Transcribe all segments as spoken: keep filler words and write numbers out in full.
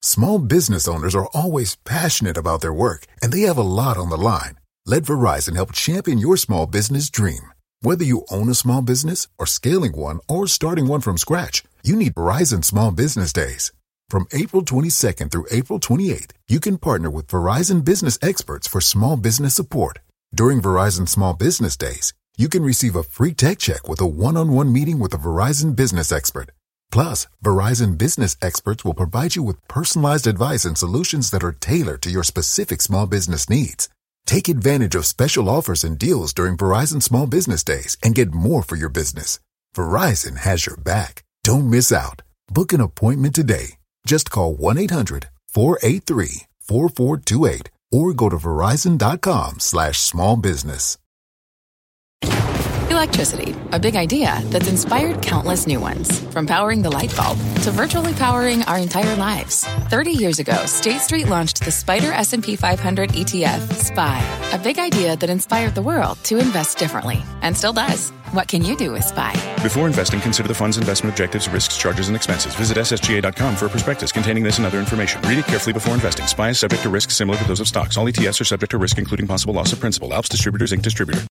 Small business owners are always passionate about their work, and they have a lot on the line. Let Verizon help champion your small business dream. Whether you own a small business or scaling one or starting one from scratch, you need Verizon Small Business Days. From April twenty-second through April twenty-eighth, you can partner with Verizon business experts for small business support. During Verizon Small Business Days, you can receive a free tech check with a one-on-one meeting with a Verizon business expert. Plus, Verizon business experts will provide you with personalized advice and solutions that are tailored to your specific small business needs. Take advantage of special offers and deals during Verizon Small Business Days and get more for your business. Verizon has your back. Don't miss out. Book an appointment today. Just call one eight hundred four eight three four four two eight or go to verizon.com slash small business. Electricity, a big idea that's inspired countless new ones. From powering the light bulb to virtually powering our entire lives. thirty years ago, State Street launched the Spider S and P five hundred E T F, S P Y, a big idea that inspired the world to invest differently, and still does. What can you do with S P Y? Before investing, consider the fund's investment objectives, risks, charges, and expenses. Visit S S G A dot com for a prospectus containing this and other information. Read it carefully before investing. S P Y is subject to risks similar to those of stocks. All E T Fs are subject to risk, including possible loss of principal. Alps Distributors, Incorporated. Distributor.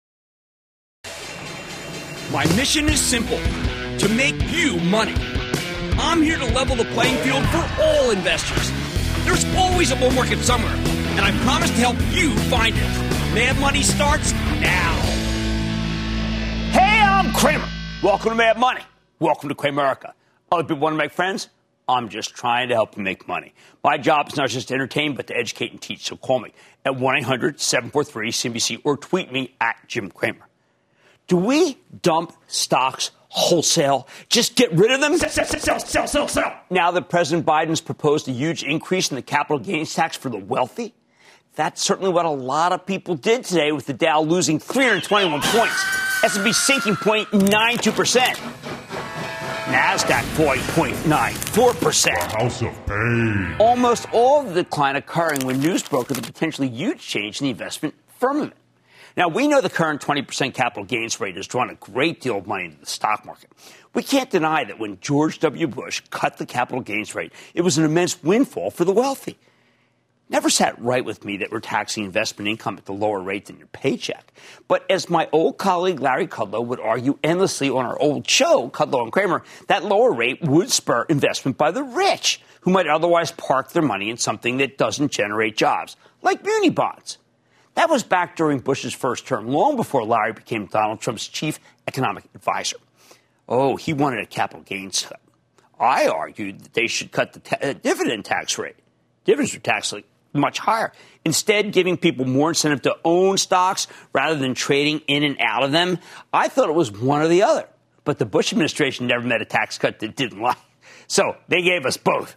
My mission is simple, to make you money. I'm here to level the playing field for all investors. There's always a bull market somewhere, and I promise to help you find it. Mad Money starts now. Hey, I'm Cramer. Welcome to Mad Money. Welcome to Cramerica. Other people want to make friends? I'm just trying to help you make money. My job is not just to entertain, but to educate and teach. So call me at one eight hundred seven four three C N B C or tweet me at Jim Cramer. Do we dump stocks wholesale? Just get rid of them? Sell, sell, sell, sell, sell, sell. Now that President Biden's proposed a huge increase in the capital gains tax for the wealthy? That's certainly what a lot of people did today, with the Dow losing three hundred twenty-one points, S and P sinking zero point nine two percent, NASDAQ falling zero point nine four percent. The house of pain. Almost all of the decline occurring when news broke of the potentially huge change in the investment firmament. Now, we know the current twenty percent capital gains rate has drawn a great deal of money into the stock market. We can't deny that when George W. Bush cut the capital gains rate, it was an immense windfall for the wealthy. Never sat right with me that we're taxing investment income at the lower rate than your paycheck. But as my old colleague Larry Kudlow would argue endlessly on our old show, Kudlow and Cramer, that lower rate would spur investment by the rich, who might otherwise park their money in something that doesn't generate jobs, like muni bonds. That was back during Bush's first term, long before Larry became Donald Trump's chief economic advisor. Oh, he wanted a capital gains cut. I argued that they should cut the ta- uh, dividend tax rate. Dividends are taxed like much higher. Instead, giving people more incentive to own stocks rather than trading in and out of them. I thought it was one or the other. But the Bush administration never met a tax cut that didn't like. So they gave us both.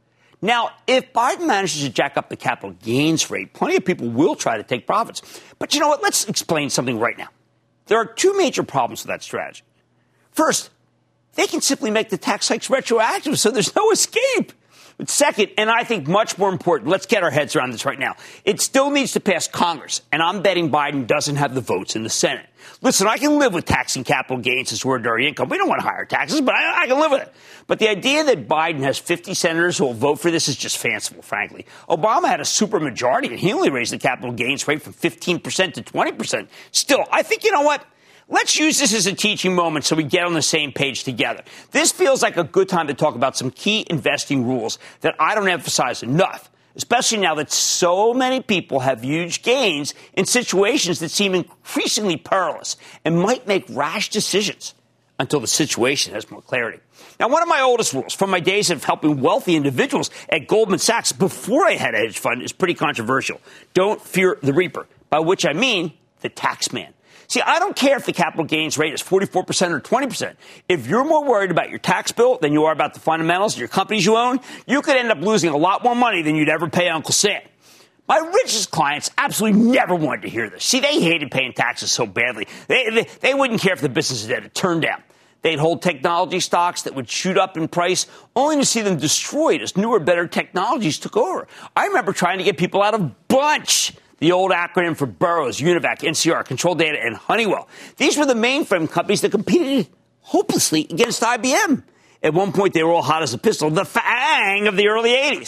Now, if Biden manages to jack up the capital gains rate, plenty of people will try to take profits. But you know what? Let's explain something right now. There are two major problems with that strategy. First, they can simply make the tax hikes retroactive, so there's no escape. But second, and I think much more important, let's get our heads around this right now. It still needs to pass Congress, and I'm betting Biden doesn't have the votes in the Senate. Listen, I can live with taxing capital gains as ordinary income. We don't want higher taxes, but I, I can live with it. But the idea that Biden has fifty senators who will vote for this is just fanciful, frankly. Obama had a supermajority, and he only raised the capital gains rate from fifteen percent to twenty percent. Still, I think, you know what? Let's use this as a teaching moment so we get on the same page together. This feels like a good time to talk about some key investing rules that I don't emphasize enough, especially now that so many people have huge gains in situations that seem increasingly perilous and might make rash decisions until the situation has more clarity. Now, one of my oldest rules from my days of helping wealthy individuals at Goldman Sachs before I had a hedge fund is pretty controversial. Don't fear the reaper, by which I mean the tax man. See, I don't care if the capital gains rate is forty-four percent or twenty percent. If you're more worried about your tax bill than you are about the fundamentals of your companies you own, you could end up losing a lot more money than you'd ever pay Uncle Sam. My richest clients absolutely never wanted to hear this. See, they hated paying taxes so badly. They, they, they wouldn't care if the businesses had to turn down. They'd hold technology stocks that would shoot up in price, only to see them destroyed as newer, better technologies took over. I remember trying to get people out of Bunch, the old acronym for Burroughs, Univac, N C R, Control Data, and Honeywell. These were the mainframe companies that competed hopelessly against I B M. At one point, they were all hot as a pistol, the FAANG of the early eighties.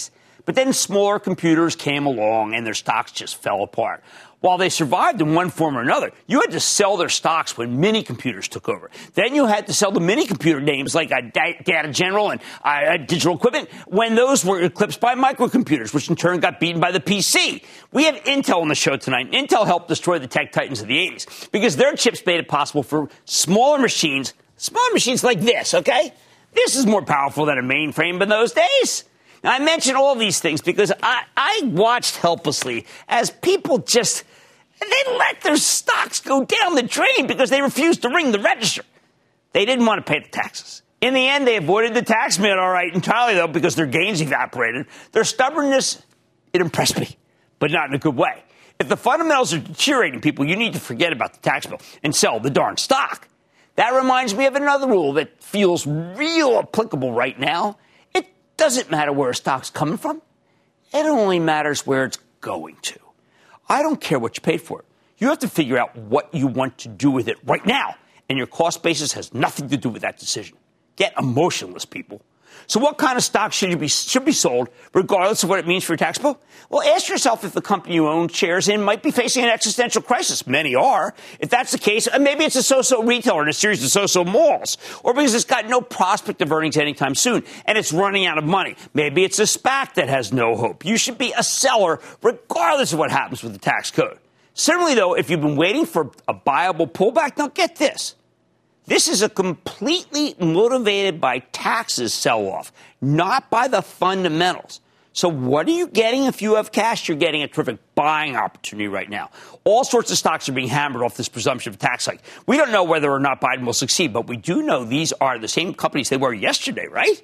But then smaller computers came along and their stocks just fell apart. While they survived in one form or another, you had to sell their stocks when mini computers took over. Then you had to sell the mini computer names like uh, Data General and uh, Digital Equipment when those were eclipsed by microcomputers, which in turn got beaten by the P C. We have Intel on the show tonight. Intel helped destroy the tech titans of the eighties because their chips made it possible for smaller machines, smaller machines like this, okay? This is more powerful than a mainframe in those days. Now, I mention all these things because I, I watched helplessly as people just, they let their stocks go down the drain because they refused to ring the register. They didn't want to pay the taxes. In the end, they avoided the tax man all right entirely, though, because their gains evaporated. Their stubbornness, it impressed me, but not in a good way. If the fundamentals are deteriorating, people, you need to forget about the tax bill and sell the darn stock. That reminds me of another rule that feels real applicable right now. Doesn't matter where a stock's coming from. It only matters where it's going to. I don't care what you paid for it. You have to figure out what you want to do with it right now. And your cost basis has nothing to do with that decision. Get emotionless, people. So what kind of stock should you be should be sold, regardless of what it means for your tax bill? Well, ask yourself if the company you own shares in might be facing an existential crisis. Many are. If that's the case, maybe it's a so-so retailer in a series of so-so malls, or because it's got no prospect of earnings anytime soon, and it's running out of money. Maybe it's a SPAC that has no hope. You should be a seller, regardless of what happens with the tax code. Certainly, though, if you've been waiting for a buyable pullback, now get this. This is a completely motivated by taxes sell-off, not by the fundamentals. So what are you getting if you have cash? You're getting a terrific buying opportunity right now. All sorts of stocks are being hammered off this presumption of tax hike. We don't know whether or not Biden will succeed, but we do know these are the same companies they were yesterday, right?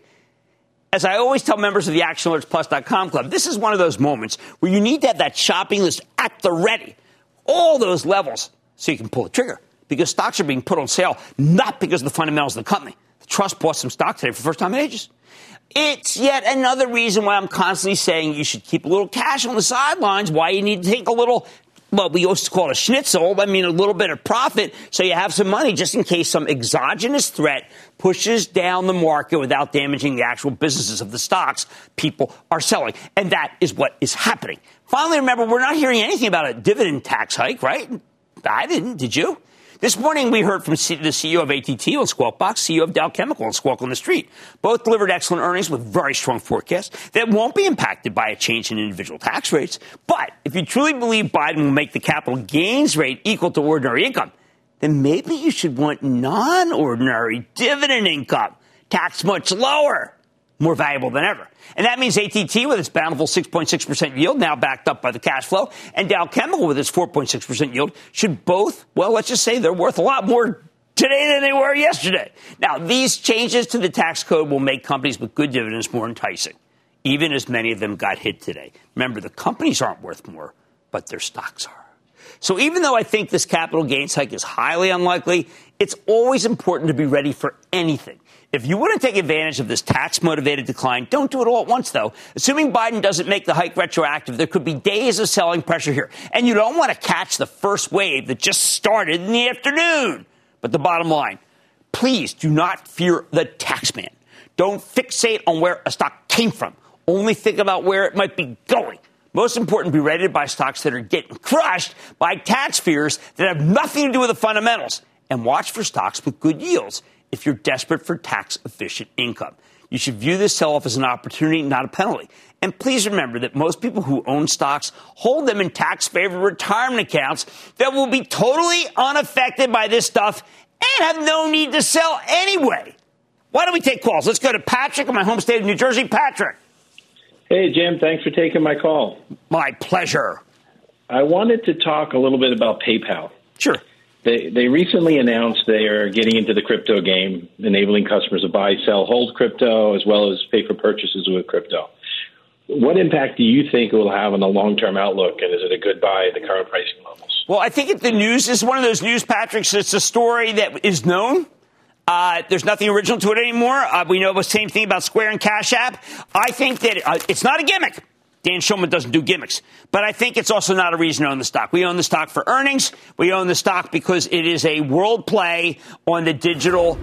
As I always tell members of the Action Alerts Plus dot com club, this is one of those moments where you need to have that shopping list at the ready, all those levels, so you can pull the trigger. Because stocks are being put on sale, not because of the fundamentals of the company. The trust bought some stock today for the first time in ages. It's yet another reason why I'm constantly saying you should keep a little cash on the sidelines, why you need to take a little, well, we used to call it a schnitzel, I mean a little bit of profit, so you have some money just in case some exogenous threat pushes down the market without damaging the actual businesses of the stocks people are selling. And that is what is happening. Finally, remember, we're not hearing anything about a dividend tax hike, right? I didn't, did you? This morning, we heard from the C E O of A T T on Squawk Box, C E O of Dow Chemical on Squawk on the Street. Both delivered excellent earnings with very strong forecasts that won't be impacted by a change in individual tax rates. But if you truly believe Biden will make the capital gains rate equal to ordinary income, then maybe you should want non-ordinary dividend income, taxed much lower, more valuable than ever. And that means A T T with its bountiful six point six percent yield, now backed up by the cash flow, and Dow Chemical with its four point six percent yield should both, well, let's just say they're worth a lot more today than they were yesterday. Now, these changes to the tax code will make companies with good dividends more enticing, even as many of them got hit today. Remember, the companies aren't worth more, but their stocks are. So even though I think this capital gains hike is highly unlikely, it's always important to be ready for anything. If you want to take advantage of this tax-motivated decline, don't do it all at once, though. Assuming Biden doesn't make the hike retroactive, there could be days of selling pressure here. And you don't want to catch the first wave that just started in the afternoon. But the bottom line, please do not fear the tax man. Don't fixate on where a stock came from. Only think about where it might be going. Most important, be ready to buy stocks that are getting crushed by tax fears that have nothing to do with the fundamentals. And watch for stocks with good yields if you're desperate for tax-efficient income. You should view this sell-off as an opportunity, not a penalty. And please remember that most people who own stocks hold them in tax-favored retirement accounts that will be totally unaffected by this stuff and have no need to sell anyway. Why don't we take calls? Let's go to Patrick in my home state of New Jersey. Patrick. Hey, Jim. Thanks for taking my call. My pleasure. I wanted to talk a little bit about PayPal. Sure. They they recently announced they are getting into the crypto game, enabling customers to buy, sell, hold crypto, as well as pay for purchases with crypto. What impact do you think it will have on the long-term outlook, and is it a good buy at the current pricing levels? Well, I think it, the news is one of those news, Patrick. It's a story that is known. Uh, there's nothing original to it anymore. Uh, we know the same thing about Square and Cash App. I think that uh, it's not a gimmick. Dan Schulman doesn't do gimmicks. But I think it's also not a reason to own the stock. We own the stock for earnings. We own the stock because it is a world play on the digital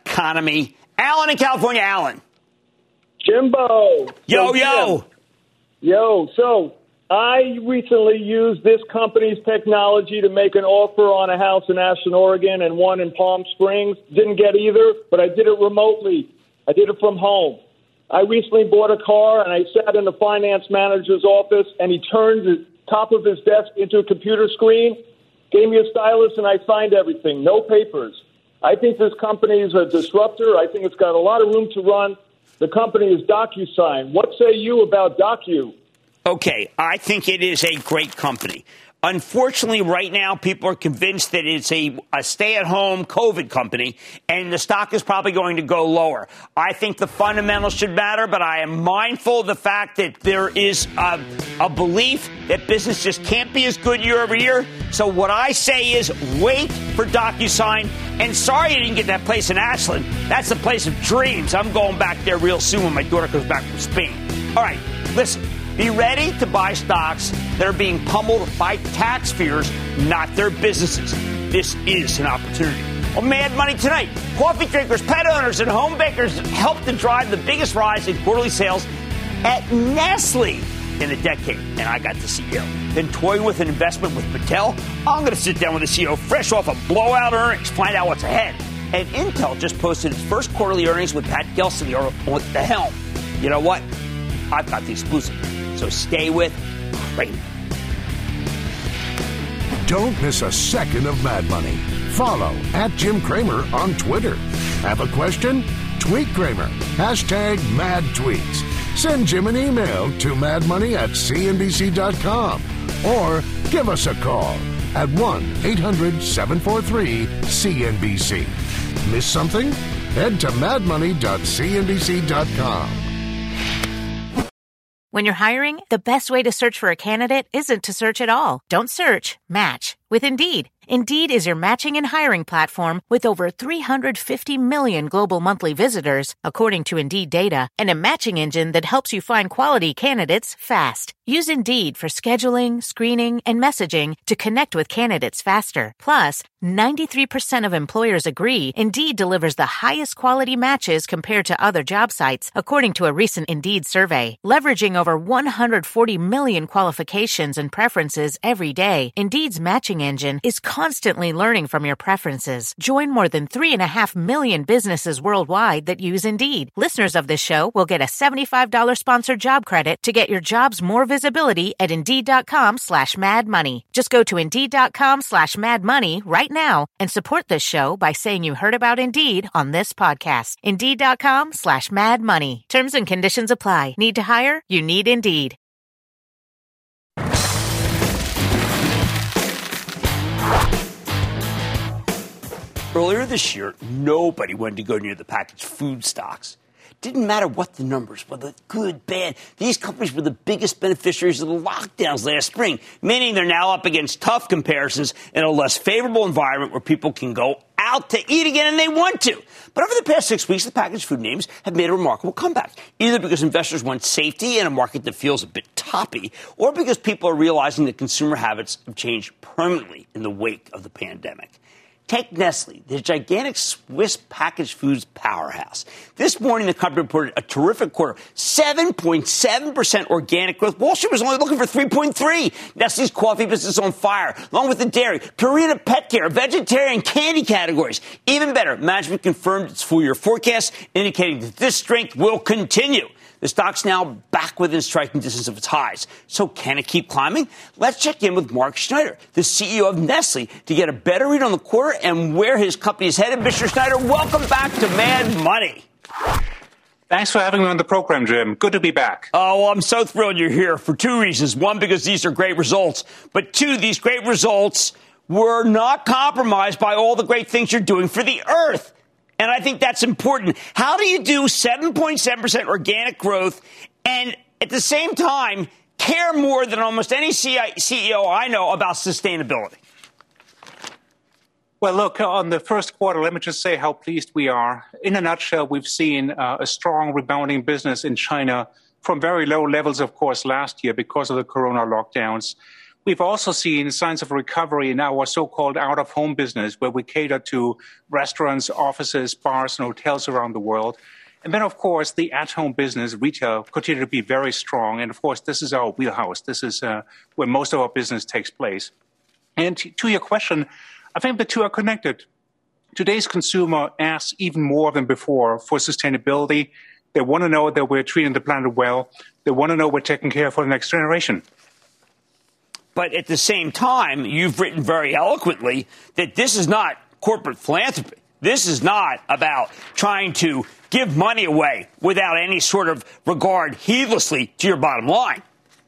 economy. Alan in California. Alan. Jimbo. Yo, yo. yo. Yo, so I recently used this company's technology to make an offer on a house in Ashland, Oregon, and one in Palm Springs. Didn't get either, but I did it remotely. I did it from home. I recently bought a car, and I sat in the finance manager's office, and he turned the top of his desk into a computer screen, gave me a stylus, and I signed everything. No papers. I think this company is a disruptor. I think it's got a lot of room to run. The company is DocuSign. What say you about Docu? Okay, I think it is a great company. Unfortunately, right now, people are convinced that it's a, a stay-at-home COVID company, and the stock is probably going to go lower. I think the fundamentals should matter, but I am mindful of the fact that there is a, a belief that business just can't be as good year over year. So what I say is wait for DocuSign. And sorry you didn't get that place in Ashland. That's the place of dreams. I'm going back there real soon when my daughter comes back from Spain. All right, listen. Be ready to buy stocks that are being pummeled by tax fears, not their businesses. This is an opportunity. On Mad Money tonight, coffee drinkers, pet owners, and home bakers helped to drive the biggest rise in quarterly sales at Nestle in a decade. And I got the C E O. Then toying with an investment with Patel. I'm going to sit down with the C E O fresh off of blowout earnings, find out what's ahead. And Intel just posted its first quarterly earnings with Pat Gelsinger at the helm. You know what? I've got the exclusive. So stay with Cramer. Don't miss a second of Mad Money. Follow at Jim Cramer on Twitter. Have a question? Tweet Cramer. Hashtag mad tweets. Send Jim an email to madmoney at c n b c dot com or give us a call at one eight hundred seven four three C N B C. Miss something? Head to mad money dot c n b c dot com. When you're hiring, the best way to search for a candidate isn't to search at all. Don't search, match with Indeed. Indeed is your matching and hiring platform with over three hundred fifty million global monthly visitors, according to Indeed data, and a matching engine that helps you find quality candidates fast. Use Indeed for scheduling, screening, and messaging to connect with candidates faster. Plus, ninety-three percent of employers agree Indeed delivers the highest quality matches compared to other job sites, according to a recent Indeed survey. Leveraging over one hundred forty million qualifications and preferences every day, Indeed's matching engine is constantly learning from your preferences. Join more than three and a half million businesses worldwide that use Indeed. Listeners of this show will get a seventy-five dollars sponsored job credit to get your jobs more visibility at Indeed.com slash Mad Money. Just go to Indeed.com slash Mad Money right now and support this show by saying you heard about Indeed on this podcast. Indeed.com slash Mad Money. Terms and conditions apply. Need to hire? You need Indeed. Earlier this year, nobody wanted to go near the packaged food stocks. Didn't matter what the numbers, whether good, bad. These companies were the biggest beneficiaries of the lockdowns last spring, meaning they're now up against tough comparisons in a less favorable environment where people can go out to eat again and they want to. But over the past six weeks, the packaged food names have made a remarkable comeback, either because investors want safety in a market that feels a bit toppy, or because people are realizing that consumer habits have changed permanently in the wake of the pandemic. Take Nestle, the gigantic Swiss packaged foods powerhouse. This morning, the company reported a terrific quarter, seven point seven percent organic growth. Wall Street was only looking for three point three. Nestle's coffee business is on fire, along with the dairy, Purina pet care, vegetarian candy categories. Even better, management confirmed its full-year forecast, indicating that this strength will continue. The stock's now back within striking distance of its highs. So can it keep climbing? Let's check in with Mark Schneider, the C E O of Nestle, to get a better read on the quarter and where his company is headed. Mister Schneider, welcome back to Mad Money. Thanks for having me on the program, Jim. Good to be back. Oh, well, I'm so thrilled you're here for two reasons. One, because these are great results. But two, these great results were not compromised by all the great things you're doing for the earth. And I think that's important. How do you do seven point seven percent organic growth and at the same time care more than almost any C E O I know about sustainability? Well, look, on the first quarter, let me just say how pleased we are. In a nutshell, we've seen uh, a strong rebounding business in China from very low levels, of course, last year because of the corona lockdowns. We've also seen signs of recovery in our so-called out-of-home business, where we cater to restaurants, offices, bars, and hotels around the world. And then, of course, the at-home business, retail, continue to be very strong. And, of course, this is our wheelhouse. This is uh, where most of our business takes place. And to your question, I think the two are connected. Today's consumer asks even more than before for sustainability. They want to know that we're treating the planet well. They want to know we're taking care for the next generation. But at the same time, you've written very eloquently that this is not corporate philanthropy. This is not about trying to give money away without any sort of regard heedlessly to your bottom line.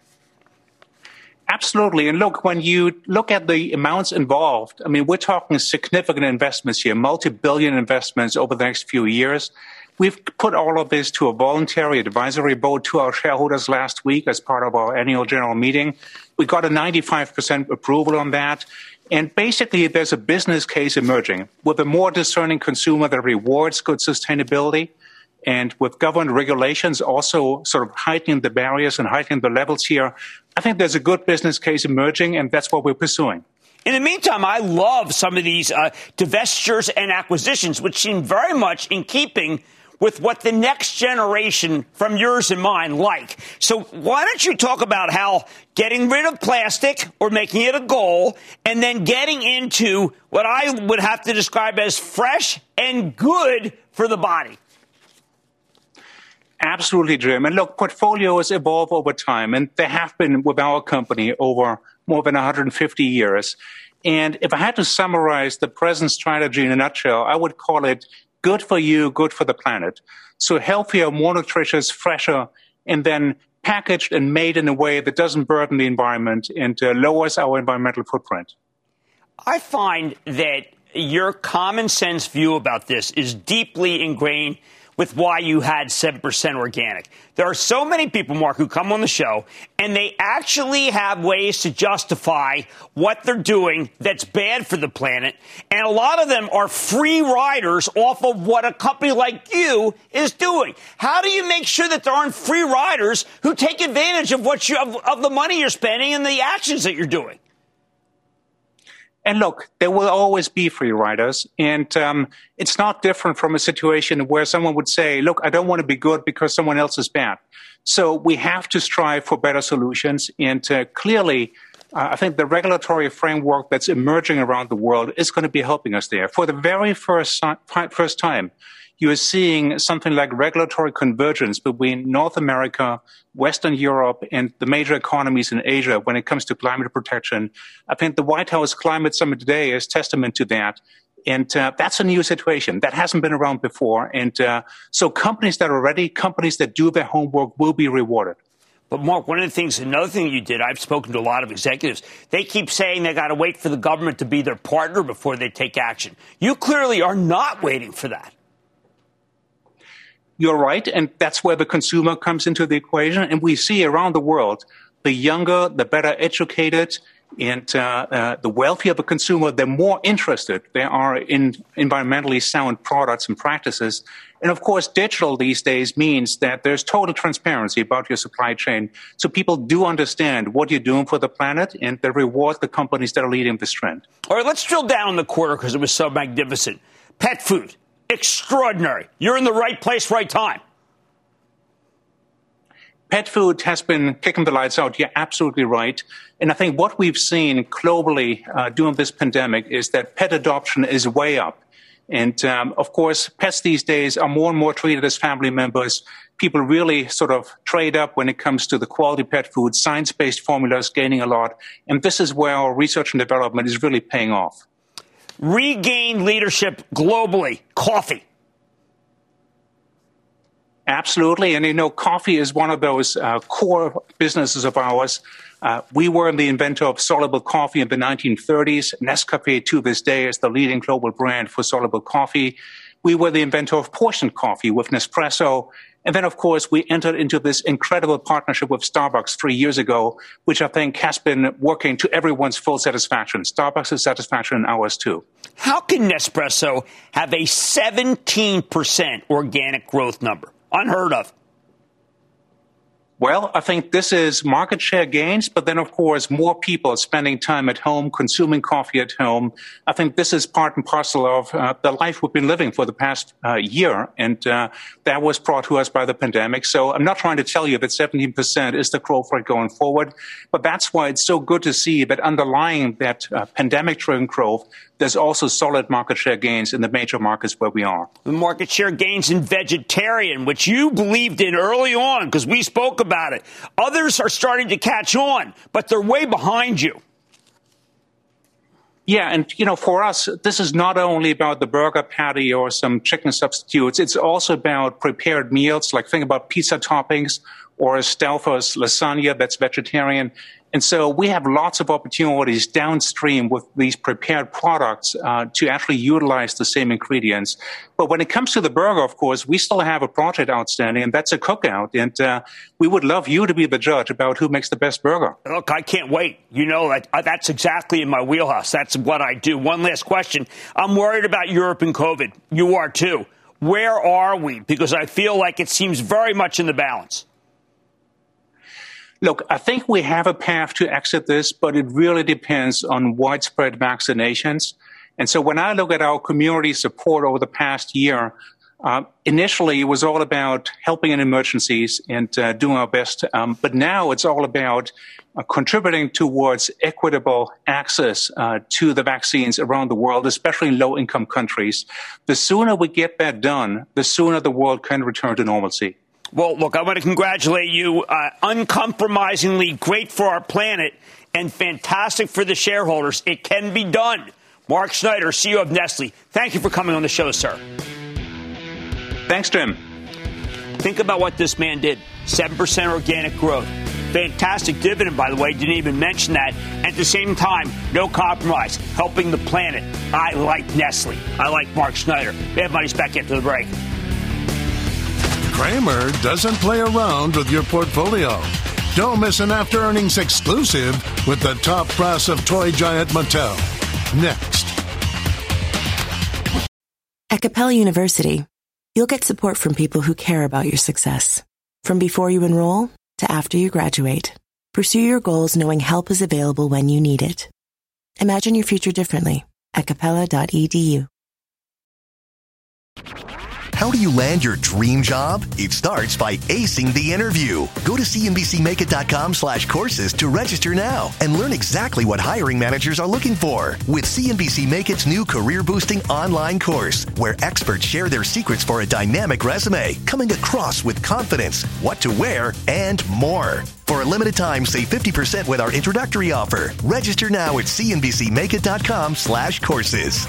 Absolutely. And look, when you look at the amounts involved, I mean, we're talking significant investments here, multi-billion investments over the next few years. We've put all of this to a voluntary advisory vote to our shareholders last week as part of our annual general meeting. We got a ninety-five percent approval on that. And basically, there's a business case emerging with a more discerning consumer that rewards good sustainability, and with government regulations also sort of heightening the barriers and heightening the levels here. I think there's a good business case emerging, and that's what we're pursuing. In the meantime, I love some of these uh, divestitures and acquisitions, which seem very much in keeping with what the next generation from yours and mine like. So why don't you talk about how getting rid of plastic or making it a goal and then getting into what I would have to describe as fresh and good for the body? Absolutely, Jim. And look, portfolios evolve over time, and they have been with our company over more than one hundred fifty years. And if I had to summarize the present strategy in a nutshell, I would call it good for you, good for the planet. So healthier, more nutritious, fresher, and then packaged and made in a way that doesn't burden the environment and uh, lowers our environmental footprint. I find that your common sense view about this is deeply ingrained with why you had seven percent organic. There are so many people, Mark, who come on the show, and they actually have ways to justify what they're doing that's bad for the planet. And a lot of them are free riders off of what a company like you is doing. How do you make sure that there aren't free riders who take advantage of what you of, of the money you're spending and the actions that you're doing? And look, there will always be free riders. And um, it's not different from a situation where someone would say, look, I don't want to be good because someone else is bad. So we have to strive for better solutions. And uh, clearly, uh, I think the regulatory framework that's emerging around the world is going to be helping us there. For the very first, first time, you are seeing something like regulatory convergence between North America, Western Europe, and the major economies in Asia when it comes to climate protection. I think the White House Climate Summit today is testament to that. And uh, that's a new situation. That hasn't been around before. And uh, so companies that are ready, companies that do their homework will be rewarded. But, Mark, one of the things, another thing you did, I've spoken to a lot of executives, they keep saying they got to wait for the government to be their partner before they take action. You clearly are not waiting for that. You're right, and that's where the consumer comes into the equation. And we see around the world, the younger, the better educated, and uh, uh, the wealthier the consumer, the more interested they are in environmentally sound products and practices. And of course, digital these days means that there's total transparency about your supply chain. So people do understand what you're doing for the planet, and they reward the companies that are leading this trend. All right, let's drill down the quarter because it was so magnificent. Pet food. Extraordinary. You're in the right place, right time. Pet food has been kicking the lights out. You're absolutely right. And I think what we've seen globally uh, during this pandemic is that pet adoption is way up. And, um, of course, pets these days are more and more treated as family members. People really sort of trade up when it comes to the quality pet food. Science-based formulas gaining a lot. And this is where our research and development is really paying off. Regain leadership globally. Coffee. Absolutely. And, you know, coffee is one of those uh, core businesses of ours. Uh, we were the inventor of soluble coffee in the nineteen thirties. Nescafé to this day is the leading global brand for soluble coffee. We were the inventor of portioned coffee with Nespresso. And then, of course, we entered into this incredible partnership with Starbucks three years ago, which I think has been working to everyone's full satisfaction. Starbucks' satisfaction and ours, too. How can Nespresso have a seventeen percent organic growth number? Unheard of. Well, I think this is market share gains, but then, of course, more people spending time at home, consuming coffee at home. I think this is part and parcel of uh, the life we've been living for the past uh, year, and uh, that was brought to us by the pandemic. So I'm not trying to tell you that seventeen percent is the growth rate going forward, but that's why it's so good to see that underlying that uh, pandemic-driven growth, there's also solid market share gains in the major markets where we are. The market share gains in vegetarian, which you believed in early on because we spoke about it. Others are starting to catch on, but they're way behind you. Yeah, and, you know, for us, this is not only about the burger patty or some chicken substitutes. It's also about prepared meals, like think about pizza toppings or Stelfo's lasagna that's vegetarian. And so we have lots of opportunities downstream with these prepared products uh, to actually utilize the same ingredients. But when it comes to the burger, of course, we still have a project outstanding, and that's a cookout. And uh, we would love you to be the judge about who makes the best burger. Look, I can't wait. You know, that, uh, that's exactly in my wheelhouse. That's what I do. One last question. I'm worried about Europe and COVID. You are too. Where are we? Because I feel like it seems very much in the balance. Look, I think we have a path to exit this, but it really depends on widespread vaccinations. And so when I look at our community support over the past year, uh, initially it was all about helping in emergencies and uh, doing our best. Um, but now it's all about uh, contributing towards equitable access uh, to the vaccines around the world, especially in low-income countries. The sooner we get that done, the sooner the world can return to normalcy. Well, look, I want to congratulate you. Uh, uncompromisingly great for our planet and fantastic for the shareholders. It can be done. Mark Schneider, C E O of Nestle, thank you for coming on the show, sir. Thanks, Jim. Think about what this man did. seven percent organic growth. Fantastic dividend, by the way. Didn't even mention that. At the same time, no compromise. Helping the planet. I like Nestle. I like Mark Schneider. Bad Money's back after the break. Cramer doesn't play around with your portfolio. Don't miss an after earnings exclusive with the top brass of toy giant Mattel. Next. At Capella University, you'll get support from people who care about your success. From before you enroll to after you graduate, pursue your goals knowing help is available when you need it. Imagine your future differently at capella dot e d u. How do you land your dream job? It starts by acing the interview. Go to c n b c make it dot com slash courses to register now and learn exactly what hiring managers are looking for. With C N B C Make It's new career-boosting online course, where experts share their secrets for a dynamic resume, coming across with confidence, what to wear, and more. For a limited time, save fifty percent with our introductory offer. Register now at c n b c make it dot com slash courses.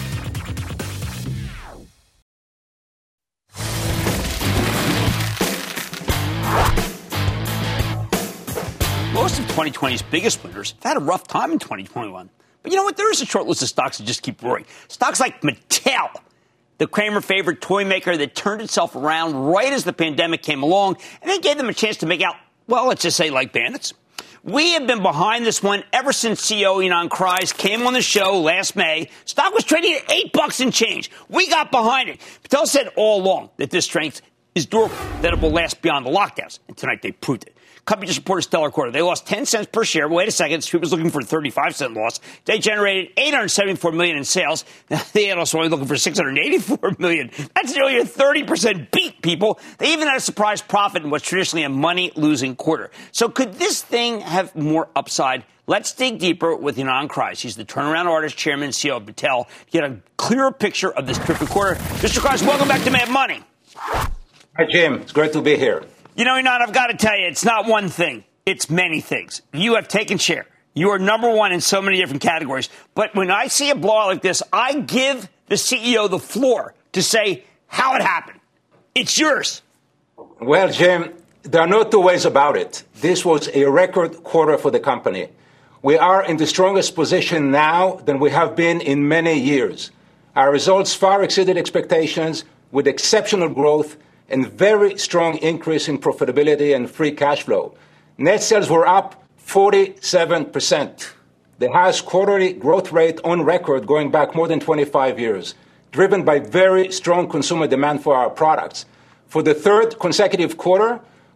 Most of twenty twenty's biggest winners have had a rough time in twenty twenty-one. But you know what? There is a short list of stocks that just keep roaring. Stocks like Mattel, the Cramer favorite toy maker that turned itself around right as the pandemic came along and then gave them a chance to make out, well, let's just say like bandits. We have been behind this one ever since C E O Ynon Kreiz came on the show last May. Stock was trading at eight bucks and change. We got behind it. Mattel said all along that this strength is durable, that it will last beyond the lockdowns. And tonight they proved it. Company just reported a stellar quarter. They lost ten cents per share. Wait a second. Street was looking for a thirty-five cent loss. They generated eight hundred seventy-four million dollars in sales. The analysts were only looking for six hundred eighty-four million dollars. That's nearly a thirty percent beat, people. They even had a surprise profit in what's traditionally a money-losing quarter. So could this thing have more upside? Let's dig deeper with Ynon Kreiz. He's the turnaround artist, chairman, and C E O of Mattel, to get a clearer picture of this terrific quarter. Mister Kreiz, welcome back to Mad Money. Hi, Jim. It's great to be here. You know, Ynon, I've got to tell you, it's not one thing. It's many things. You have taken share. You are number one in so many different categories. But when I see a blowout like this, I give the C E O the floor to say how it happened. It's yours. Well, Jim, there are no two ways about it. This was a record quarter for the company. We are in the strongest position now than we have been in many years. Our results far exceeded expectations with exceptional growth and very strong increase in profitability and free cash flow. Net sales were up forty-seven percent, the highest quarterly growth rate on record going back more than twenty-five years, driven by very strong consumer demand for our products. For the third consecutive quarter,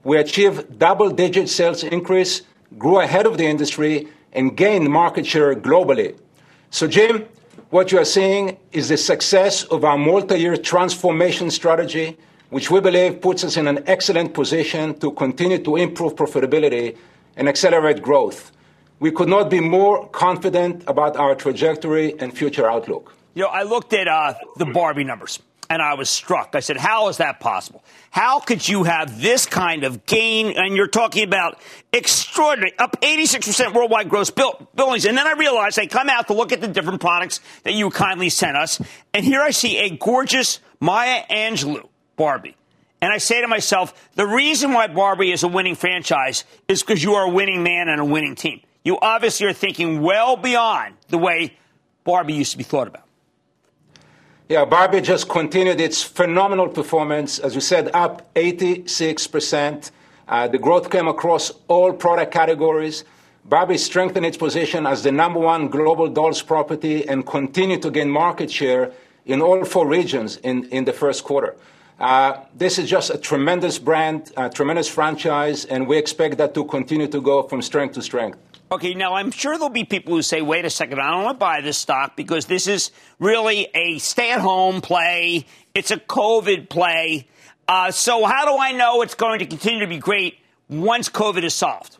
We achieved double-digit sales increase, grew ahead of the industry, and gained market share globally. So, Jim, what you are seeing is the success of our multi-year transformation strategy, which we believe puts us in an excellent position to continue to improve profitability and accelerate growth. We could not be more confident about our trajectory and future outlook. You know, I looked at uh, the Barbie numbers, and I was struck. I said, how is that possible? How could you have this kind of gain? And you're talking about extraordinary, up eighty-six percent worldwide gross bill- billings. And then I realized I come out to look at the different products that you kindly sent us. And here I see a gorgeous Maya Angelou Barbie. And I say to myself, the reason why Barbie is a winning franchise is because you are a winning man and a winning team. You obviously are thinking well beyond the way Barbie used to be thought about. Yeah, Barbie just continued its phenomenal performance, as you said, up eighty-six percent. Uh, the growth came across all product categories. Barbie strengthened its position as the number one global dolls property and continued to gain market share in all four regions in, in the first quarter. Uh, this is just a tremendous brand, a tremendous franchise, and we expect that to continue to go from strength to strength. Okay, now I'm sure there'll be people who say, wait a second, I don't want to buy this stock because this is really a stay-at-home play. It's a COVID play. Uh, so how do I know it's going to continue to be great once COVID is solved?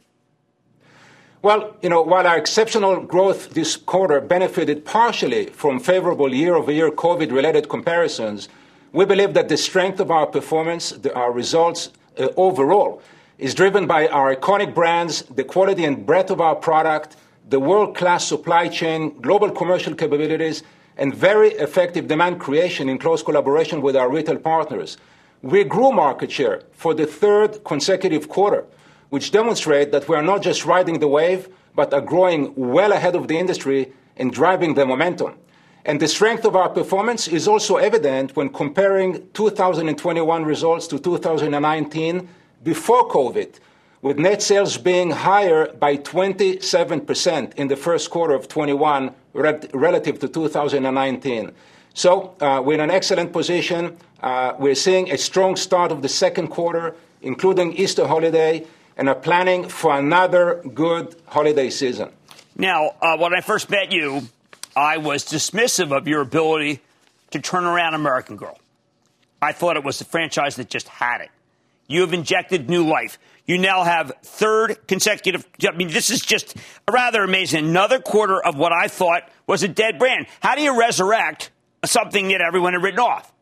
Well, you know, while our exceptional growth this quarter benefited partially from favorable year-over-year COVID-related comparisons, we believe that the strength of our performance, the, our results uh, overall, is driven by our iconic brands, the quality and breadth of our product, the world-class supply chain, global commercial capabilities, and very effective demand creation in close collaboration with our retail partners. We grew market share for the third consecutive quarter, which demonstrates that we are not just riding the wave, but are growing well ahead of the industry and driving the momentum. And the strength of our performance is also evident when comparing two thousand twenty-one results to two thousand nineteen before COVID, with net sales being higher by twenty-seven percent in the first quarter of twenty-one relative to two thousand nineteen. So uh, we're in an excellent position. Uh, we're seeing a strong start of the second quarter, including Easter holiday, and are planning for another good holiday season. Now, uh, when I first met you, I was dismissive of your ability to turn around American Girl. I thought it was a franchise that just had it. You have injected new life. You now have third consecutive. I mean, this is just rather amazing. Another quarter of what I thought was a dead brand. How do you resurrect something that everyone had written off?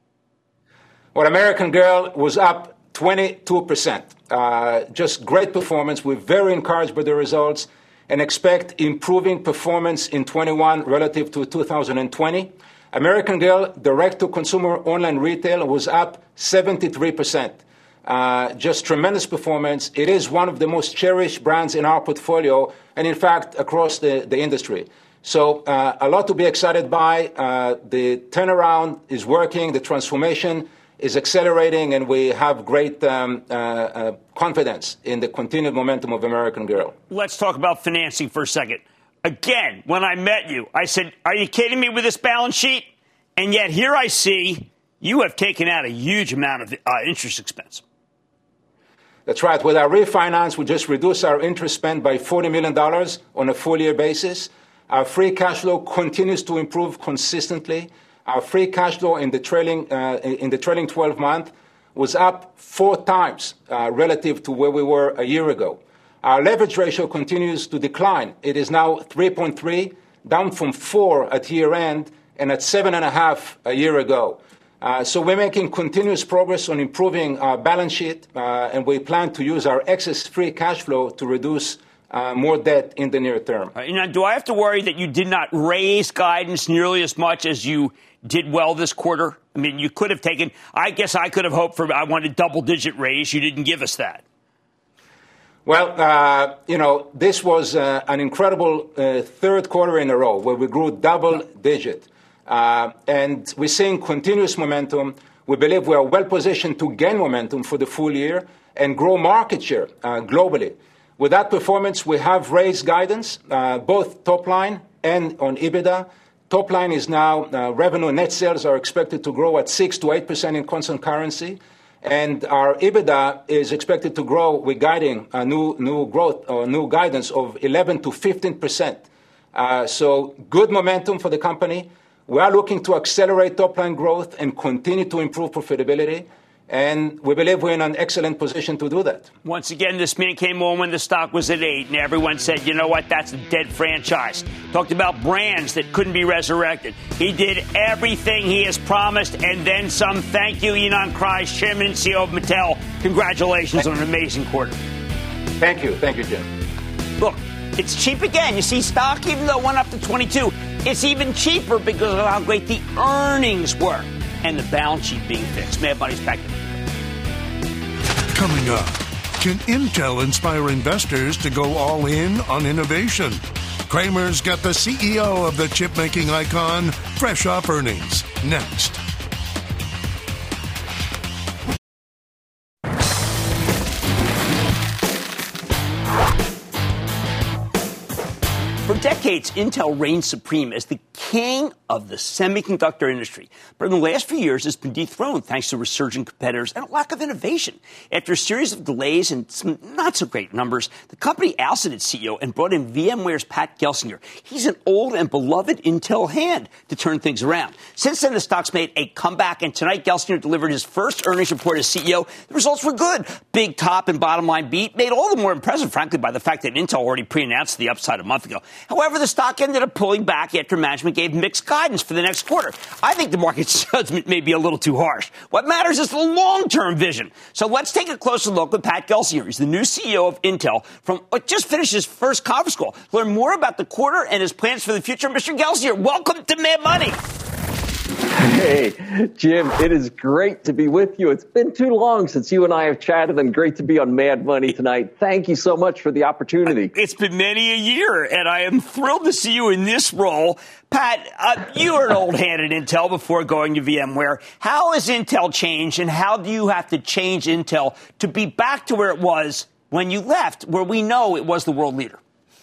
Well, American Girl was up twenty-two percent. Uh, just great performance. We're very encouraged by the results and expect improving performance in twenty-one relative to two thousand twenty. American Girl direct-to-consumer online retail was up seventy-three percent. Uh, just tremendous performance. It is one of the most cherished brands in our portfolio and, in fact, across the, the industry. So uh, a lot to be excited by. Uh, the turnaround is working. The transformation is accelerating, and we have great um, uh, uh, confidence in the continued momentum of American Girl. Let's talk about financing for a second. Again, when I met you, I said, are you kidding me with this balance sheet? And yet here I see you have taken out a huge amount of uh, interest expense. That's right. With our refinance, we just reduced our interest spend by forty million dollars on a full-year basis. Our free cash flow continues to improve consistently. Our free cash flow in the trailing uh, in the trailing twelve month was up four times uh, relative to where we were a year ago. Our leverage ratio continues to decline. It is now three point three, down from four at year end and at seven and a half a year ago. Uh, so we're making continuous progress on improving our balance sheet, uh, and we plan to use our excess free cash flow to reduce uh, more debt in the near term. Uh, now, do I have to worry that you did not raise guidance nearly as much as you did well this quarter? I mean, you could have taken, I guess I could have hoped for, I wanted double-digit raise. You didn't give us that. Well, uh, you know, this was uh, an incredible uh, third quarter in a row where we grew double-digit. Uh, and we're seeing continuous momentum. We believe we are well positioned to gain momentum for the full year and grow market share uh, globally. With that performance, we have raised guidance, uh, both top line and on EBITDA. Top line is now, uh, revenue and net sales are expected to grow at six to eight percent in constant currency. And our EBITDA is expected to grow. We're guiding a new new growth or new guidance of eleven to fifteen percent. Uh, so good momentum for the company. We are looking to accelerate top-line growth and continue to improve profitability. And we believe we're in an excellent position to do that. Once again, this meeting came on when the stock was at eight, and everyone said, you know what, that's a dead franchise. Talked about brands that couldn't be resurrected. He did everything he has promised, and then some. Thank you, Ynon Kreiz, Chairman and C E O of Mattel. Congratulations on an amazing quarter. Thank you. Thank you, Jim. Look, it's cheap again. You see, stock, even though it went up to twenty-two, it's even cheaper because of how great the earnings were and the balance sheet being fixed. Mad Money's back to Coming up, can Intel inspire investors to go all in on innovation? Cramer's got the C E O of the chip-making icon fresh off earnings. Next. For decades, Intel reigned supreme as the king of the semiconductor industry. But in the last few years, it's been dethroned thanks to resurgent competitors and a lack of innovation. After a series of delays and some not-so-great numbers, the company ousted its C E O and brought in VMware's Pat Gelsinger. He's an old and beloved Intel hand to turn things around. Since then, the stock's made a comeback, and tonight, Gelsinger delivered his first earnings report as C E O. The results were good. Big top and bottom line beat, made all the more impressive, frankly, by the fact that Intel already pre-announced the upside a month ago. However, the stock ended up pulling back after management gave mixed guidance for the next quarter. I think the market's judgment may be a little too harsh. What matters is the long-term vision. So let's take a closer look with Pat Gelsinger. He's the new C E O of Intel from what just finished his first conference call. Learn more about the quarter and his plans for the future. Mister Gelsinger, welcome to Mad Money. Hey, Jim, it is great to be with you. It's been too long since you and I have chatted, and great to be on Mad Money tonight. Thank you so much for the opportunity. It's been many a year, and I am thrilled to see you in this role. Pat, uh, you were an old hand at Intel before going to VMware. How has Intel changed, and how do you have to change Intel to be back to where it was when you left, where we know it was the world leader?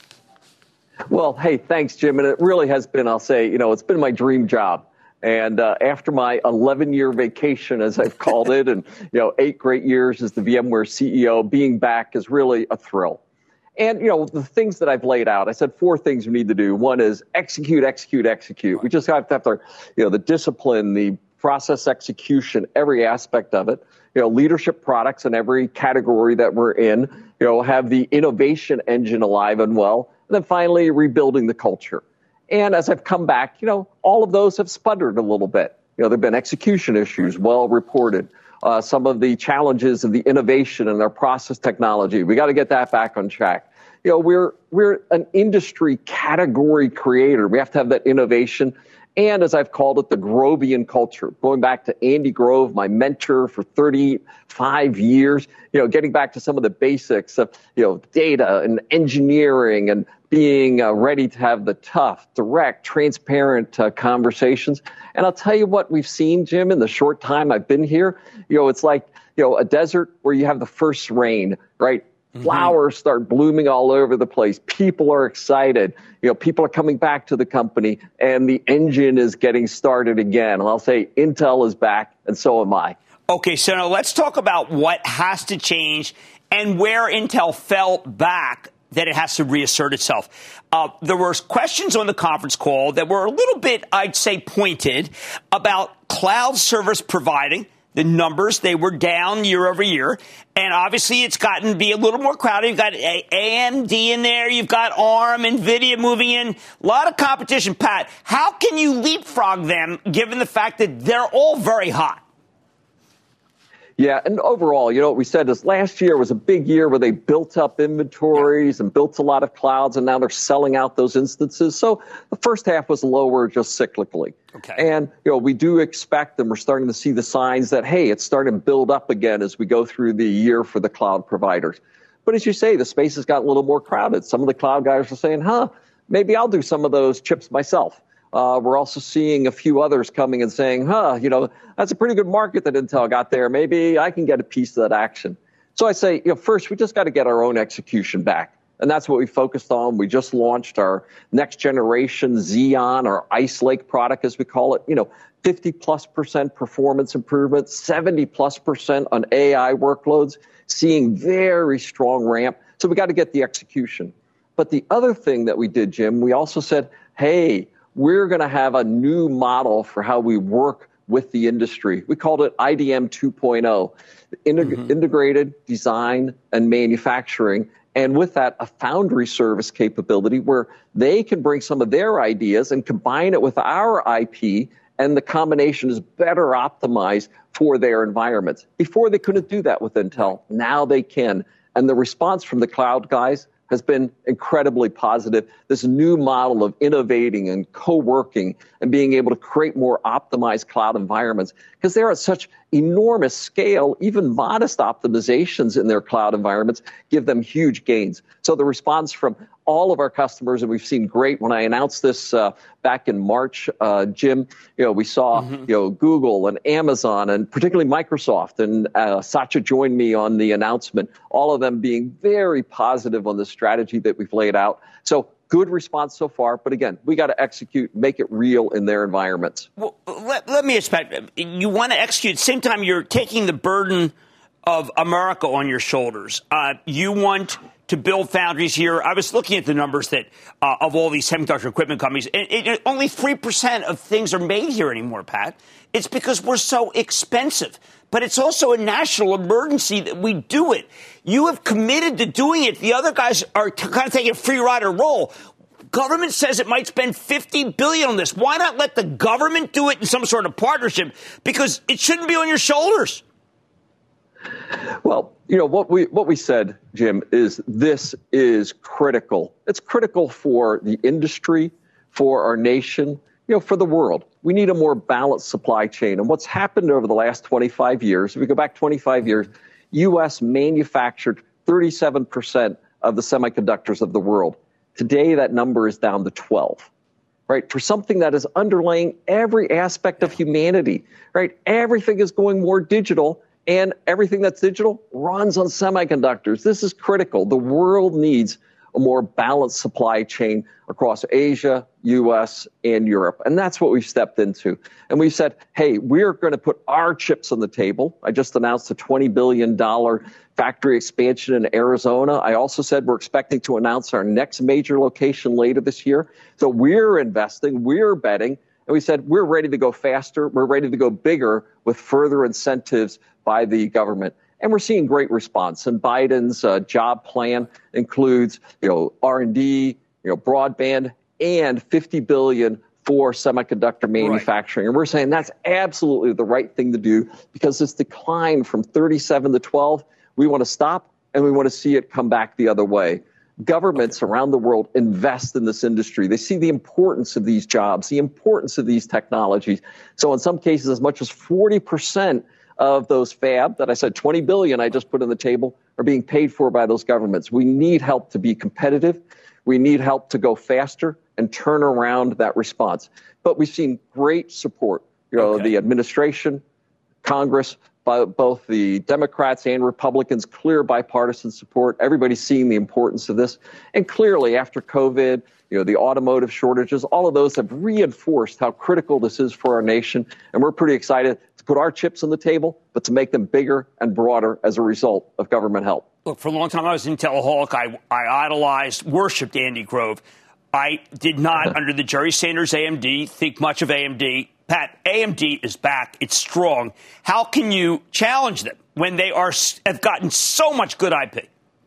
Well, hey, thanks, Jim. And it really has been, I'll say, you know, it's been my dream job. And uh, after my eleven-year vacation, as I've called it, and, you know, eight great years as the VMware C E O, being back is really a thrill. And, you know, the things that I've laid out, I said four things we need to do. One is execute, execute, execute. We just have to have the, you know, the discipline, the process execution, every aspect of it. You know, leadership products in every category that we're in. You know, have the innovation engine alive and well. And then finally, rebuilding the culture. And as I've come back, you know, all of those have sputtered a little bit. You know, there have been execution issues, well reported. Uh, some of the challenges of the innovation and our process technology. We got to get that back on track. You know, we're we're an industry category creator. We have to have that innovation. And as I've called it, the Grovian culture, going back to Andy Grove, my mentor for thirty-five years, you know, getting back to some of the basics of, you know, data and engineering and being uh, ready to have the tough, direct, transparent uh, conversations. And I'll tell you what we've seen, Jim, in the short time I've been here. You know, it's like, you know, a desert where you have the first rain, right? Mm-hmm. Flowers start blooming all over the place. People are excited. You know, people are coming back to the company, and the engine is getting started again. And I'll say Intel is back, and so am I. Okay, so now let's talk about what has to change and where Intel fell back that it has to reassert itself. Uh, there were questions on the conference call that were a little bit, I'd say, pointed about cloud service providing. The numbers, they were down year over year. And obviously, it's gotten to be a little more crowded. You've got A M D in there. You've got ARM, NVIDIA moving in. A lot of competition. Pat, how can you leapfrog them given the fact that they're all very hot? Yeah, and overall, you know, what we said is last year was a big year where they built up inventories and built a lot of clouds, and now they're selling out those instances. So the first half was lower just cyclically. Okay. And, you know, we do expect, and we're starting to see the signs that, hey, it's starting to build up again as we go through the year for the cloud providers. But as you say, the space has got a little more crowded. Some of the cloud guys are saying, huh, maybe I'll do some of those chips myself. Uh, we're also seeing a few others coming and saying, huh, you know, that's a pretty good market that Intel got there. Maybe I can get a piece of that action. So I say, you know, first, we just got to get our own execution back. And that's what we focused on. We just launched our next generation Xeon, our Ice Lake product, as we call it. You know, fifty plus percent performance improvement, seventy plus percent on A I workloads, seeing very strong ramp. So we got to get the execution. But the other thing that we did, Jim, we also said, hey, we're going to have a new model for how we work with the industry. We called it I D M two point oh, Integ- mm-hmm. integrated design and manufacturing. And with that, a foundry service capability where they can bring some of their ideas and combine it with our I P, and the combination is better optimized for their environments. Before, they couldn't do that with Intel. Now they can. And the response from the cloud guys has been incredibly positive. This new model of innovating and co-working and being able to create more optimized cloud environments, because they're at such enormous scale, even modest optimizations in their cloud environments give them huge gains. So the response from all of our customers, and we've seen great. When I announced this uh, back in March, uh, Jim, you know, we saw mm-hmm. you know Google and Amazon and particularly Microsoft, and uh, Satya joined me on the announcement. All of them being very positive on the strategy that we've laid out. So good response so far, but again, we got to execute, make it real in their environments. Well, let, let me expect you want to execute. At the same time, you're taking the burden of America on your shoulders. Uh, you want to build foundries here. I was looking at the numbers that uh, of all these semiconductor equipment companies. It, it, only three percent of things are made here anymore, Pat. It's because we're so expensive. But it's also a national emergency that we do it. You have committed to doing it. The other guys are t- kind of taking a free rider role. Government says it might spend fifty billion dollars on this. Why not let the government do it in some sort of partnership? Because it shouldn't be on your shoulders. Well, you know, what we what we said, Jim, is this is critical. It's critical for the industry, for our nation, you know, for the world. We need a more balanced supply chain. And what's happened over the last twenty-five years, if we go back twenty-five years, U S manufactured thirty-seven percent of the semiconductors of the world. Today, that number is down to twelve. Right, for something that is underlying every aspect of humanity, right? Everything is going more digital. And everything that's digital runs on semiconductors. This is critical. The world needs a more balanced supply chain across Asia, U S, and Europe. And that's what we've stepped into. And we said, hey, we're going to put our chips on the table. I just announced a twenty billion dollars factory expansion in Arizona. I also said we're expecting to announce our next major location later this year. So we're investing, we're betting. And we said, we're ready to go faster. We're ready to go bigger with further incentives by the government. And we're seeing great response. And Biden's uh, job plan includes, you know, R and D, you know, broadband, and fifty billion dollars for semiconductor manufacturing. Right. And we're saying that's absolutely the right thing to do, because this decline from thirty-seven to twelve, we want to stop, and we want to see it come back the other way. Governments okay. around the world invest in this industry. They see the importance of these jobs, the importance of these technologies. So in some cases, as much as forty percent of those fab that I said twenty billion I just put on the table are being paid for by those governments. We need help to be competitive. We need help to go faster and turn around that response. But we've seen great support. You know, okay. the administration, Congress, by both the Democrats and Republicans, clear bipartisan support. Everybody's seeing the importance of this. And clearly, after COVID, you know, the automotive shortages, all of those have reinforced how critical this is for our nation. And we're pretty excited to put our chips on the table, but to make them bigger and broader as a result of government help. Look, for a long time, I was an Intelaholic. I, I idolized, worshipped Andy Grove. I did not, under the Jerry Sanders A M D, think much of A M D. Pat, A M D is back. It's strong. How can you challenge them when they are have gotten so much good I P?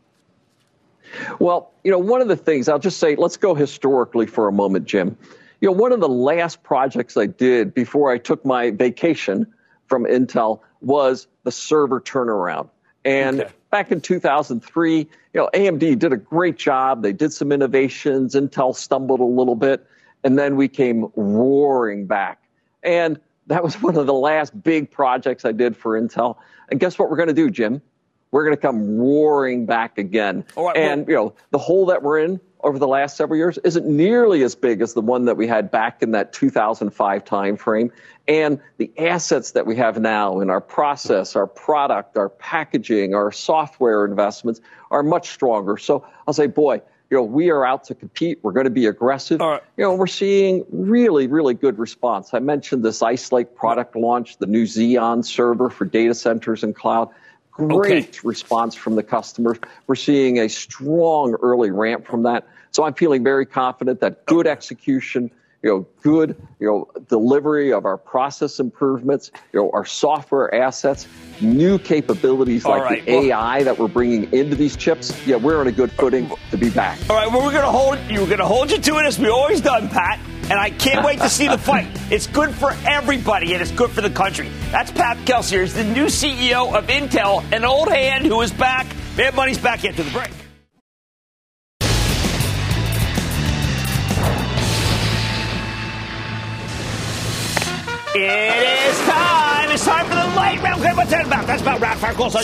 Well, you know, one of the things, I'll just say, let's go historically for a moment, Jim. You know, one of the last projects I did before I took my vacation from Intel was the server turnaround. And okay. back in two thousand three, you know, A M D did a great job. They did some innovations. Intel stumbled a little bit. And then we came roaring back. And that was one of the last big projects I did for Intel. And guess what we're going to do, Jim? we're going to come roaring back again. All right, and, well, you know, the hole that we're in over the last several years isn't nearly as big as the one that we had back in that two thousand five timeframe. And the assets that we have now in our process, our product, our packaging, our software investments are much stronger. So I'll say, boy, you know, we are out to compete. We're going to be aggressive. All right. You know, we're seeing really, really good response. I mentioned this Ice Lake product launch, the new Xeon server for data centers and cloud. Great okay. response from the customers. We're seeing a strong early ramp from that. So I'm feeling very confident that good execution, you know, good, you know, delivery of our process improvements, you know, our software assets, new capabilities like right. the well, A I that we're bringing into these chips. Yeah, we're on a good footing to be back. All right, well, we're going to hold you. We're going to hold you to it as we always done, Pat. And I can't wait to see the fight. It's good for everybody, and it's good for the country. That's Pat Gelsinger. He's the new C E O of Intel, an old hand who is back. Mad Money's back after the break. It is time. It's time for the light round. Okay, what's that about? That's about rapid fire calls.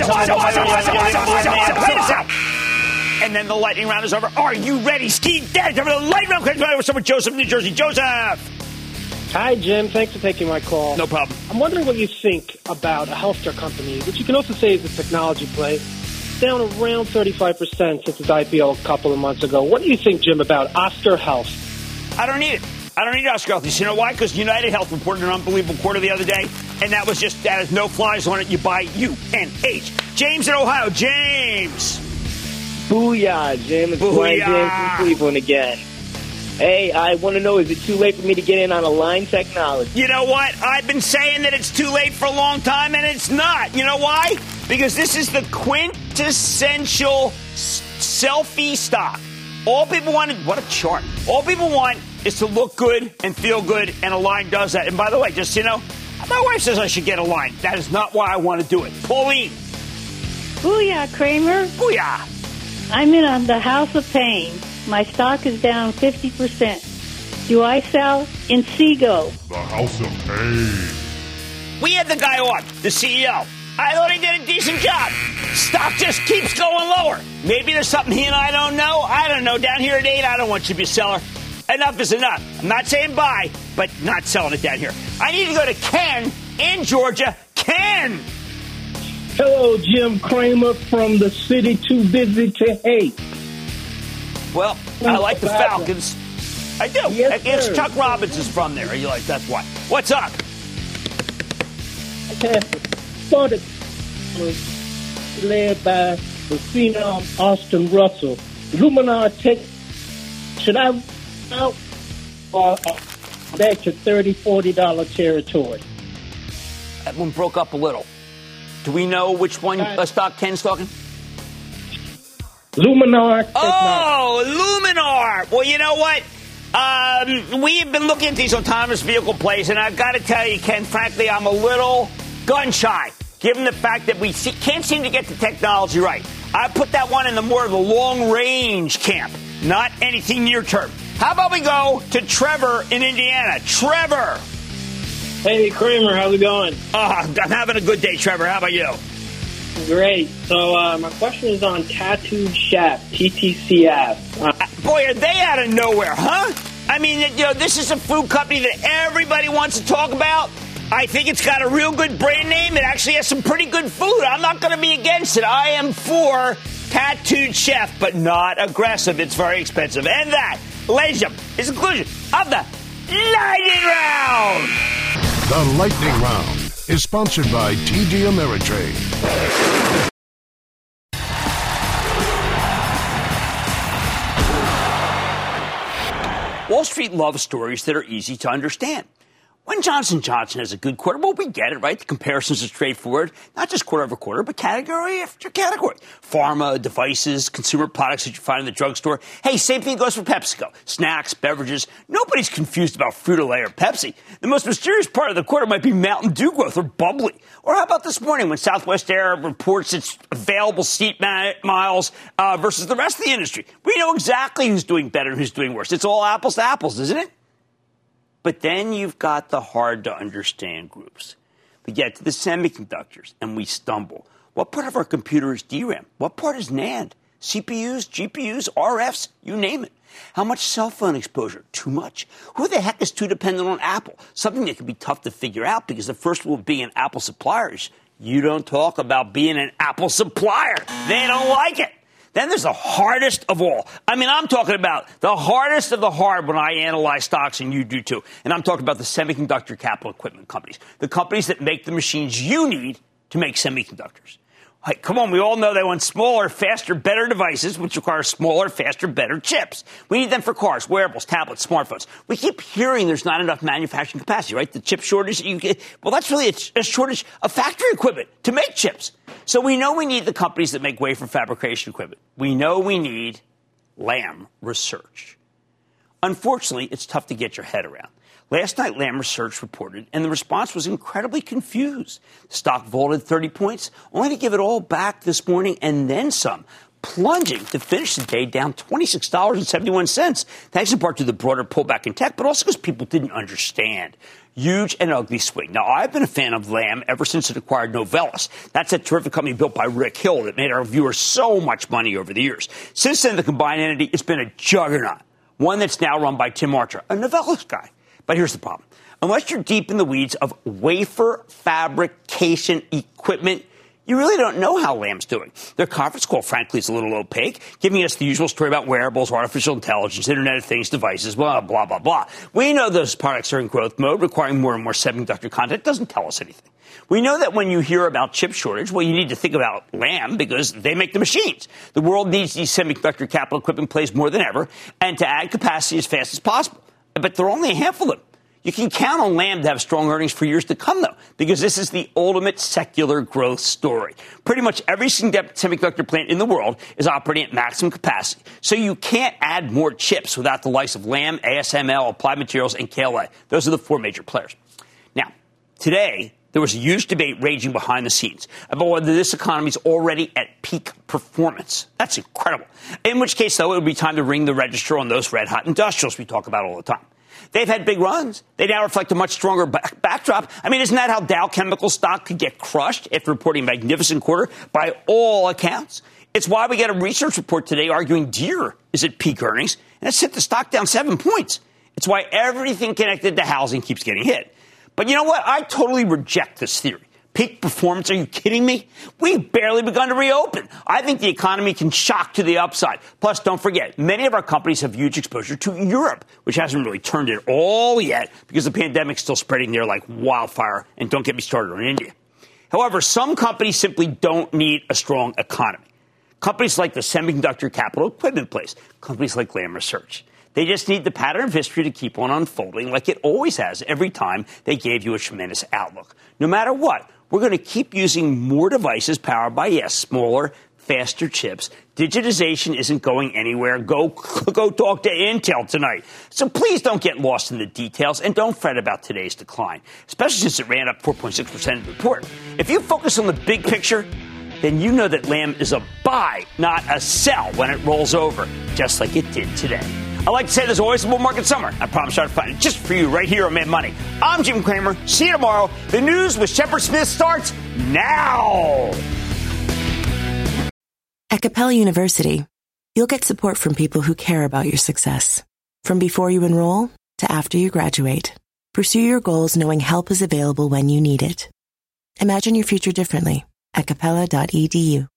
And then the lightning round is over. Are you ready? Ski Daddy, time for the light round. We're with Joseph, New Jersey. Joseph. Hi, Jim. Thanks for taking my call. No problem. I'm wondering what you think about a healthcare company, which you can also say is a technology play, down around thirty-five percent since its I P O a couple of months ago. What do you think, Jim, about Oscar Health? I don't need it. I don't need Oscar Health. You know why? Because United Health reported an unbelievable quarter the other day, and that was just, that has no flies on it. You buy U N H. James in Ohio. James. Booyah, Jim. It's Brian James from Cleveland again. Hey, I want to know, is it too late for me to get in on Align Technology? You know what? I've been saying that it's too late for a long time, and it's not. You know why? Because this is the quintessential selfie stock. All people want, what a chart. All people want is to look good and feel good, and Align does that. And by the way, just so you know, my wife says I should get Align. That is not why I want to do it. Pauline. Booyah, Kramer. Booyah. I'm in on the House of Pain. My stock is down fifty percent. Do I sell? Insego. The House of Pain. We had the guy on, the C E O. I thought he did a decent job. Stock just keeps going lower. Maybe there's something he and I don't know. I don't know. Down here at eight, I don't want you to be a seller. Enough is enough. I'm not saying buy, but not selling it down here. I need to go to Ken in Georgia. Ken! Hello, Jim Cramer from the city too busy to hate. Well, I like the Falcons. I do. Yes, it's sir. Chuck Robbins is from there. You like that's why. What's up? I started led by the phenom Austin Russell. Luminar Tech. Should I out or back to thirty, forty dollar territory? That one broke up a little. Do we know which one uh, stock Ken's talking? Luminar. Oh, Luminar. Well, you know what? Um, we have been looking at these autonomous vehicle plays, and I've got to tell you, Ken, frankly, I'm a little gun-shy, given the fact that we see, can't seem to get the technology right. I put that one in the more of the long-range camp, not anything near-term. How about we go to Trevor in Indiana? Trevor. Hey, Kramer, how's it going? Uh, I'm having a good day, Trevor. How about you? Great. So uh, my question is on Tattooed Chef, T T C F. Uh, Boy, are they out of nowhere, huh? I mean, you know, this is a food company that everybody wants to talk about. I think it's got a real good brand name. It actually has some pretty good food. I'm not going to be against it. I am for Tattooed Chef, but not aggressive. It's very expensive. And that, ladies and gentlemen, is the conclusion of the Lightning Round. The Lightning Round is sponsored by T D Ameritrade. Wall Street loves stories that are easy to understand. When Johnson and Johnson has a good quarter, well, we get it, right? The comparisons are straightforward, not just quarter over quarter, but category after category. Pharma, devices, consumer products that you find in the drugstore. Hey, same thing goes for PepsiCo. Snacks, beverages. Nobody's confused about Frito-Lay or Pepsi. The most mysterious part of the quarter might be Mountain Dew growth or bubbly. Or how about this morning when Southwest Air reports its available seat miles uh, versus the rest of the industry? We know exactly who's doing better and who's doing worse. It's all apples to apples, isn't it? But then you've got the hard-to-understand groups. We get to the semiconductors, and we stumble. What part of our computer is D RAM? What part is NAND? C P Us, G P Us, R Fs, you name it. How much cell phone exposure? Too much. Who the heck is too dependent on Apple? Something that can be tough to figure out because the first rule of being an Apple supplier is you don't talk about being an Apple supplier. They don't like it. Then there's the hardest of all. I mean, I'm talking about the hardest of the hard when I analyze stocks, and you do too. And I'm talking about the semiconductor capital equipment companies, the companies that make the machines you need to make semiconductors. Hey, come on, we all know they want smaller, faster, better devices, which require smaller, faster, better chips. We need them for cars, wearables, tablets, smartphones. We keep hearing there's not enough manufacturing capacity, right? The chip shortage. You get, well, that's really a, a shortage of factory equipment to make chips. So we know we need the companies that make wafer fabrication equipment. We know we need Lam Research. Unfortunately, it's tough to get your head around. Last night, Lam Research reported, and the response was incredibly confused. The stock vaulted thirty points, only to give it all back this morning and then some, plunging to finish the day down twenty-six dollars and seventy-one cents, thanks in part to the broader pullback in tech, but also because people didn't understand. Huge and ugly swing. Now, I've been a fan of Lam ever since it acquired Novellus. That's a terrific company built by Rick Hill that made our viewers so much money over the years. Since then, the combined entity has been a juggernaut, one that's now run by Tim Archer, a Novellus guy. But here's the problem. Unless you're deep in the weeds of wafer fabrication equipment, you really don't know how Lam's doing. Their conference call, frankly, is a little opaque, giving us the usual story about wearables, artificial intelligence, Internet of Things devices, blah, blah, blah, blah. We know those products are in growth mode, requiring more and more semiconductor content. It doesn't tell us anything. We know that when you hear about chip shortage, well, you need to think about Lam because they make the machines. The world needs these semiconductor capital equipment plays more than ever, and to add capacity as fast as possible. But there are only a handful of them. You can count on Lam to have strong earnings for years to come, though, because this is the ultimate secular growth story. Pretty much every semiconductor plant in the world is operating at maximum capacity. So you can't add more chips without the likes of Lam, A S M L, Applied Materials, and K L A. Those are the four major players. Now, today, there was a huge debate raging behind the scenes about whether this economy is already at peak performance. That's incredible. In which case, though, it would be time to ring the register on those red-hot industrials we talk about all the time. They've had big runs. They now reflect a much stronger back- backdrop. I mean, isn't that how Dow Chemical stock could get crushed after reporting a magnificent quarter by all accounts? It's why we get a research report today arguing Deere is at peak earnings, and it's hit the stock down seven points. It's why everything connected to housing keeps getting hit. But you know what? I totally reject this theory. Peak performance? Are you kidding me? We've barely begun to reopen. I think the economy can shock to the upside. Plus, don't forget, many of our companies have huge exposure to Europe, which hasn't really turned it all yet because the pandemic's still spreading there like wildfire. And don't get me started on India. However, some companies simply don't need a strong economy. Companies like the semiconductor capital equipment place, companies like Lam Research. They just need the pattern of history to keep on unfolding like it always has every time they gave you a tremendous outlook. No matter what, we're going to keep using more devices powered by, yes, smaller, faster chips. Digitization isn't going anywhere. Go, go talk to Intel tonight. So please don't get lost in the details and don't fret about today's decline, especially since it ran up four point six percent in the report. If you focus on the big picture, then you know that Lam is a buy, not a sell when it rolls over, just like it did today. I like to say there's always a bull market somewhere. I promise I'll find it just for you right here on Mad Money. I'm Jim Cramer. See you tomorrow. The news with Shepard Smith starts now. At Capella University, you'll get support from people who care about your success. From before you enroll to after you graduate, pursue your goals knowing help is available when you need it. Imagine your future differently at capella dot e d u.